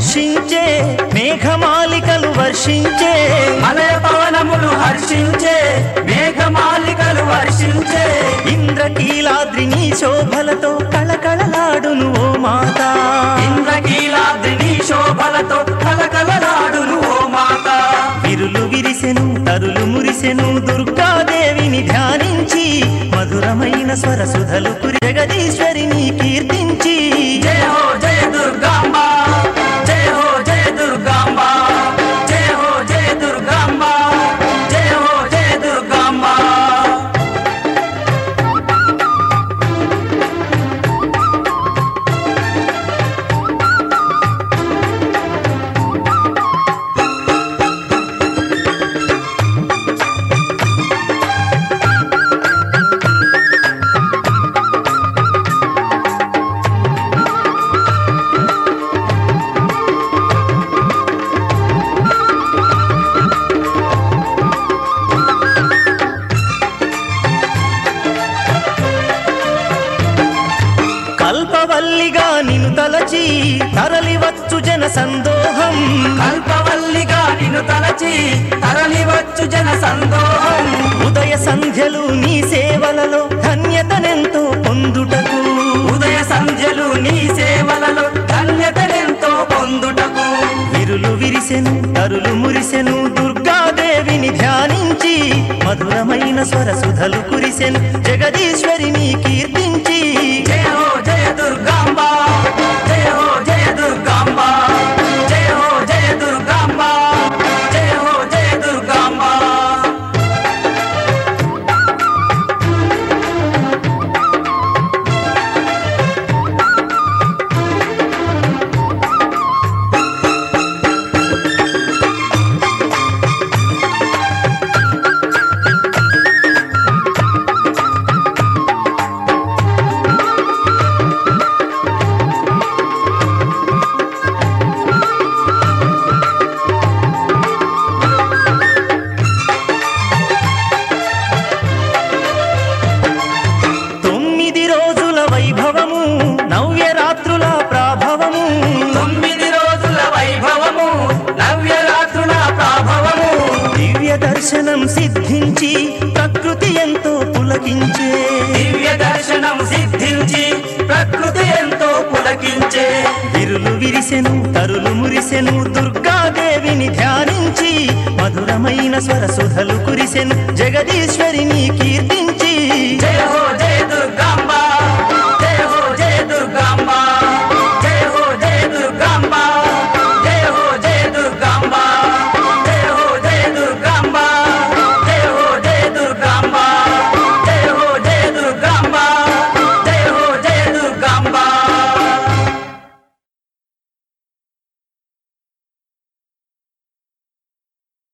హర్షించే మేఘమాలికలు వర్షించే మలయ పవనములు హర్షించే మేఘమాలికలు వర్షించే ఇంద్రకీలాద్రి నీ శోభలతో కళకళలాడును ఓ మాత ఇంద్రకీలాద్రి నీ శోభలతో కళకళలాడును ఓ మాత విరులు విరిసెను తరులు మురిసెను దుర్గాదేవిని ధ్యానించి మధురమైన స్వరసుధలు కురి జగదీశ్వరిని కీర్తించి జయ హో జయ దుర్గాంబ జయ హో జయ దుర్గాంబ జయ హో జయ దుర్గాంబ జయ హో జయ దుర్గాంబ కల్పవల్లిగా నిన్ను తలచి తరలివచ్చు జన సందోహం కల్పవల్లిగా నిన్ను తలచి తరలివచ్చు జన సందోహం ఉదయ సంధ్యలు నీ సేవలలో ధన్యతనెంతో పొందుటకు ఉదయ సంధ్యలు నీ సేవలలో ధన్యతనెంతో పొందుటకు విరులు విరిసెను తరులు మురిసెను దుర్గాదేవిని ధ్యానించి మధురమైన స్వరసుధలు కురిసెను జగదీశ్వరిని కీర్తించి జయ హో జయ దుర్గాంబ జయ హో జయ దుర్గాంబ జయ హో జయ దుర్గాంబ జయ హో జయ దుర్గాంబ వైభవము నవ్యరాత్రుల ప్రాభవము 9 రోజుల వైభవము నవ్యరాత్రుల ప్రాభవము దివ్య దర్శనం సిద్ధించి ప్రకృతి ఎంతో పులకించే దివ్య దర్శనం సిద్ధించి ప్రకృతి ఎంతో పులకించే విరులు విరిసెను తరులు మురిసెను దుర్గాదేవిని ధ్యానించి మధురమైన స్వరసుధలు కురిసెను జగదీశ్వరిని కీర్తి